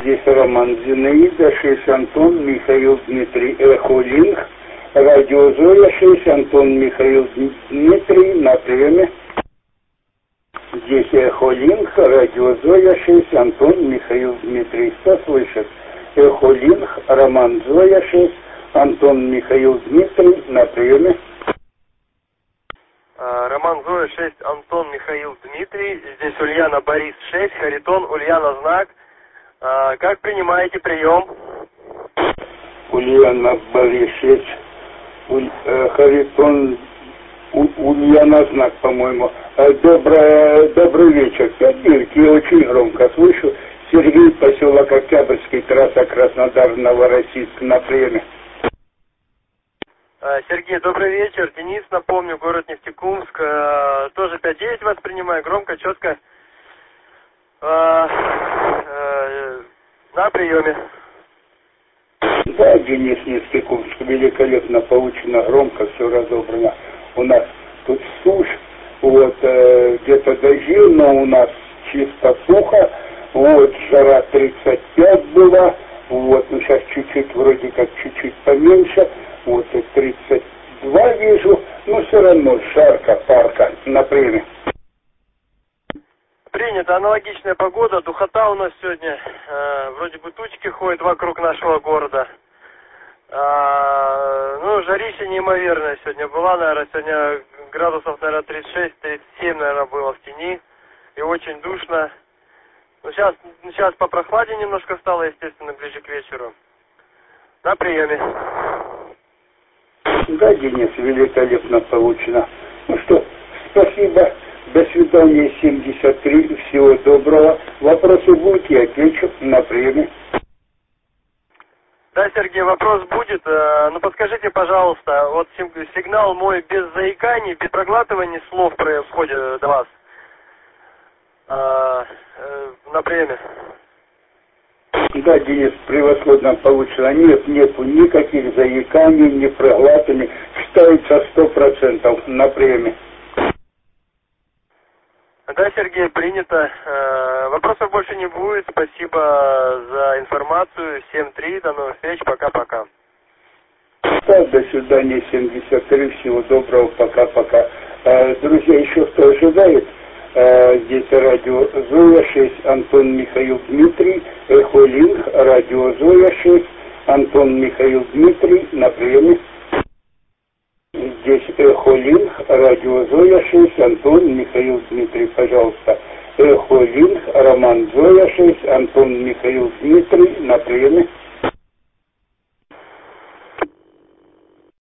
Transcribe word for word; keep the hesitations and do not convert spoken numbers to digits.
Здесь Роман Зинаида, шесть Антон, Михаил Дмитрий, Эхо Линк, Радио Зоя, шесть Антон, Михаил Дмитрий, на приеме. Здесь Эхо Линк, Радио Зоя, шесть Антон, Михаил Дмитрий, кто слышит? Эхо Линк, Роман Зоя, шесть Антон, Михаил Дмитрий, на приеме. Роман Зоя, шесть Антон, Михаил Дмитрий, здесь Ульяна Борис, шесть, Харитон, Ульяна Знак. А, как принимаете прием? Ульяна Борис, шесть, Уль, э, Харитон, У, Ульяна Знак, по-моему. Э, добрый, добрый вечер. Пять я очень громко слышу. Сергей, поселок Октябрьский, трасса Краснодар-Новороссийск, на приеме. Сергей, добрый вечер. Денис, напомню, город Нефтекумск. Тоже пять девять вас принимаю, громко, четко. На приеме. Да, Денис, Нефтекумск, великолепно получено, громко, все разобрано. У нас тут сушь, вот, э, где-то дожди, но у нас чисто сухо. Вот, жара тридцать пять была. Вот, ну сейчас чуть-чуть, вроде как чуть-чуть поменьше. Вот и тридцать два вижу, но все равно жарко, парко, на приеме. Принято. Аналогичная погода, духота у нас сегодня. Э, вроде бы тучки ходят вокруг нашего города. Э, ну, жарища неимоверная сегодня была, наверное, сегодня градусов, наверное, тридцать шесть тридцать семь, наверное, было в тени. И очень душно. Ну, сейчас, сейчас попрохладнее немножко стало, естественно, ближе к вечеру. На приеме. Да, Денис, великолепно получено. Ну что, спасибо. До свидания, семьдесят три. Всего доброго. Вопросы будут, я отвечу на приеме. Да, Сергей, вопрос будет. Ну, подскажите, пожалуйста, вот сигнал мой без заиканий, без проглатывания слов входит до вас. А, на приеме. Да, Денис, превосходно получено. Нет, нету никаких заиканий, ни проглатываний. Ставится сто процентов на приеме. Да, Сергей, принято. Вопросов больше не будет. Спасибо за информацию. семь три. До новых встреч. Пока-пока. Да, до свидания, семьдесят три. Всего доброго. Пока-пока. Друзья, еще кто ожидает? Здесь радио Зоя, шесть Антон, Михаил Дмитрий, Эхо Линк, радио Зоя, шесть Антон, Михаил Дмитрий, на приеме. Здесь Эхо Линк, радио Зоя, шесть Антон, Михаил Дмитрий, пожалуйста. Эхо Линк, Роман Зоя, шесть Антон, Михаил Дмитрий, на приеме.